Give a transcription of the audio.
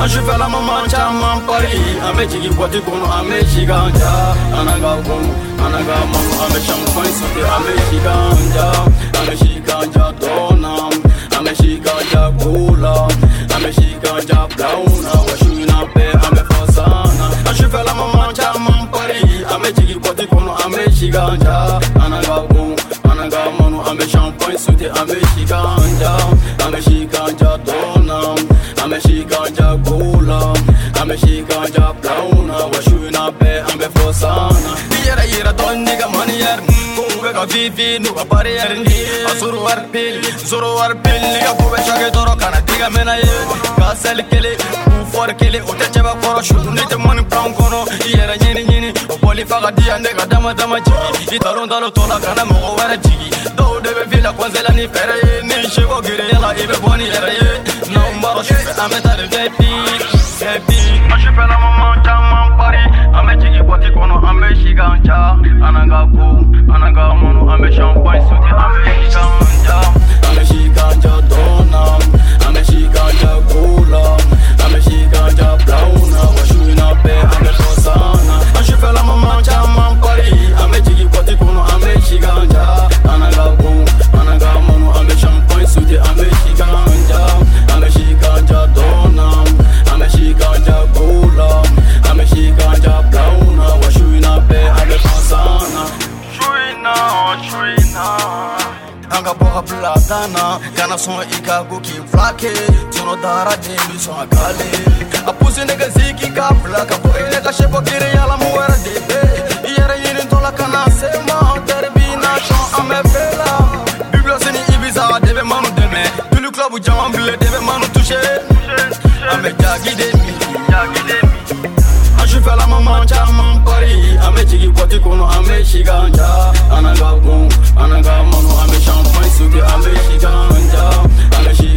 Ashufela mama chama pari ame chigi kwati kono ame shiganja anaga kono anaga mama ame champagne sote ame shiganja dona ame shiganja cola ame shiganja brown washuna pe ame fasana Ashufela mama chama pari ame chigi kwati kono ame shiganja anaga kono anaga mama ame champagne sote ame shiganja dona ame shiganja cola ame shiganja brown washuna pe ame fasana yera don nigga money yer kuwe ka vivi nu ka pare yer ni asuru war pil nigga kuwe shage doro kana diga mena ye kasel kele ku for kele o te chaba koro shuru ni te money brown kono yera nyini o poli faga dia nigga dama jigi italon dalo tola kana mo wara jigi do de be vila kwanzela ni fere ni shego gire yala ibe boni yera ye no maro shufe ameta de vepi ashufe la mama chama pari ame jigi kwati kono ame shiganja anaga mono ame champagne sote ame shiganja dona ame shiganja cola ame shiganja brown washuna pe ame fasana ashufe la mama chama pari ame jigi kwati kono ame shiganja anaga mono ame champagne sote ame shiganja dona ame shiganja cola ame shiganja brown washuna pe ame fasana Shuina anga boha platana kana son ika goki flake tuno dara de mi son akale apuse nega ziki ka flaka boy nega shebo kire yala muera de be yere yin tola kana sema terbina chon ame fela biblo seni ibiza debe manu deme tulu club jam bile debe manu toucher ame jagi de mi Ashufela mama chama pari ame chigi kwati kono ame shiganja anaga mono ame champagne sote ame shiganja